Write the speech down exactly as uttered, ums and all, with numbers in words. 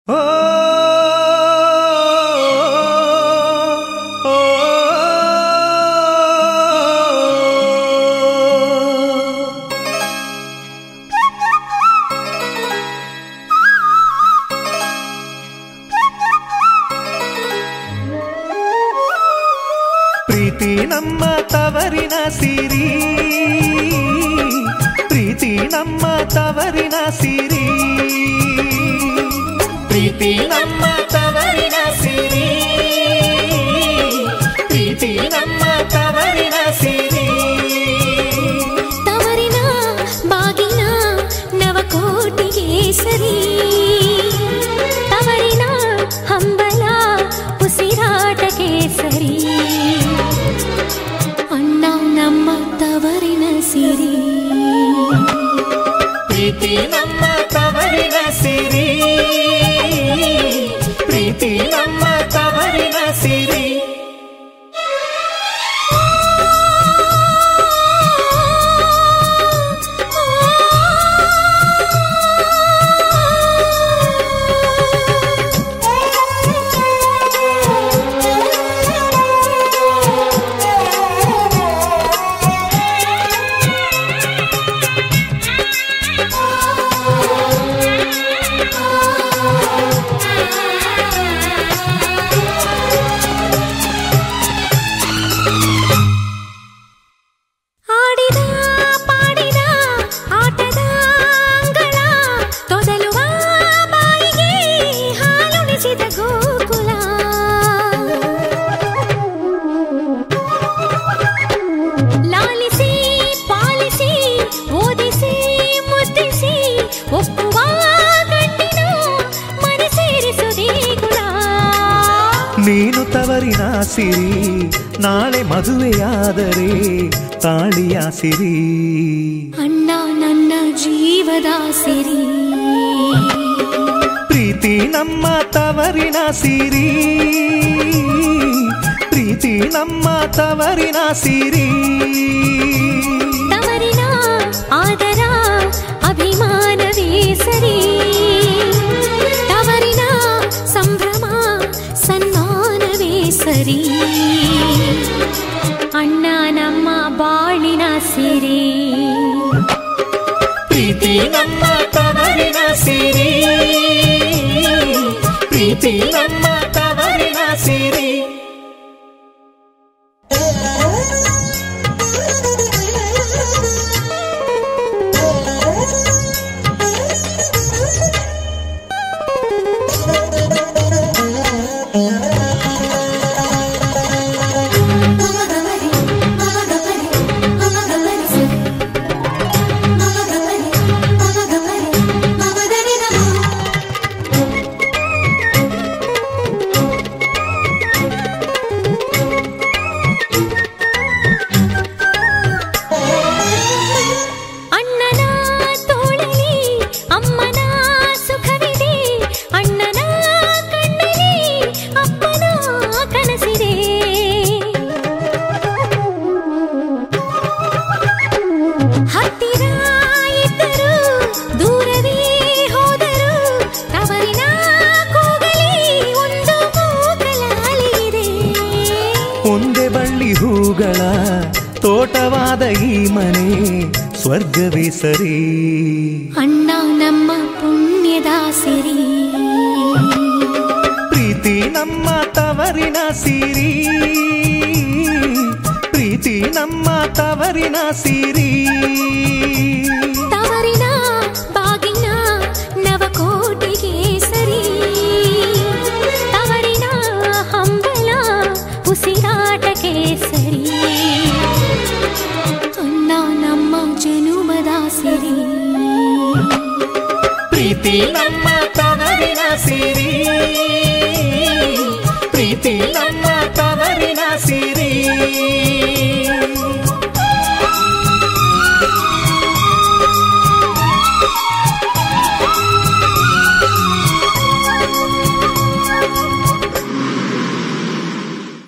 ಪ್ರೀತಿ ನಮ್ಮ ತವರಿನ ಸಿರಿ, ಪ್ರೀತಿ ನಮ್ಮ ತವರಿನ ಸಿರಿ, ಪ್ರೀತಿ ನಮ್ಮ ತವರಿನ ಸಿರಿ, ಪ್ರೀತಿ ನಮ್ಮ ತವರಿನ ಸಿರಿ. ತವರಿನ ಬಾಗಿನ ನವಕೋಟಿಗೆ ಸರಿ, ತವರಿನ ಹಂಬಲ ಉಸಿರಾಟಕ್ಕೆ ಸರಿ. ಅಣ್ಣ ನಮ್ಮ ತವರಿನ ಸಿರಿ, ಪ್ರೀತಿ ನಮ್ಮ ತವರಿನ ಸಿರಿ, ಪ್ರೀತಿ ನಮ್ಮ ತವರಿನ ಸಿರಿ. ನೀನು ತವರಿನ ಸಿರಿ, ನಾಳೆ ಮದುವೆಯಾದರೆ ತಾಳಿಯ ಸಿರಿ. ಅಣ್ಣ ನನ್ನ ಜೀವದ ಸಿರಿ, ಪ್ರೀತಿ ನಮ್ಮ ತವರಿನ ಸಿರಿ, ಪ್ರೀತಿ ನಮ್ಮ ತವರಿನ ಸಿರಿ. ತವರಿನ ಆದರ ಅಭಿಮಾನವೇ ಸರಿ, ತವರಿನ ಸಂಭ್ರಮ ಸನ್ಮಾನವೇ ಸರಿ. ಅಣ್ಣ ನಮ್ಮ ಬಾಳಿನ ಸಿರಿ, ಪ್ರೀತಿ ನಮ್ಮ ತವರಿನ ಸಿರಿ, ಪ್ರೀತಿ ನಮ್ಮ ತವರಿನ ಸಿರಿ. ಒಂದೇ ಬಳ್ಳಿ ಹೂಗಳ ತೋಟವಾದ ಈ ಮನೆ ಸ್ವರ್ಗವೇ ಸರಿ. ಅಣ್ಣ ನಮ್ಮ ಪುಣ್ಯದ ಸಿರಿ, ಪ್ರೀತಿ ನಮ್ಮ ತವರಿನ ಸಿರಿ, ಪ್ರೀತಿ ನಮ್ಮ ತವರಿನ ಸಿರಿ. ತವರಿನ ಬಾಗಿನ ನವಕೋಟಿಗೆ ಸರಿ, ತವರಿನ ಹಂಬಲ ಉಸಿರಾಟಕ್ಕೆ ಸರಿ. ಅಣ್ಣ ನಮ್ಮ ಜನುಮದ ಸಿರಿ, ಪ್ರೀತಿ ನಮ್ಮ ತವರಿನ ಸಿರಿ, ಪ್ರೀತಿ ನಮ್ಮ ತವರಿನ ಸಿರಿ.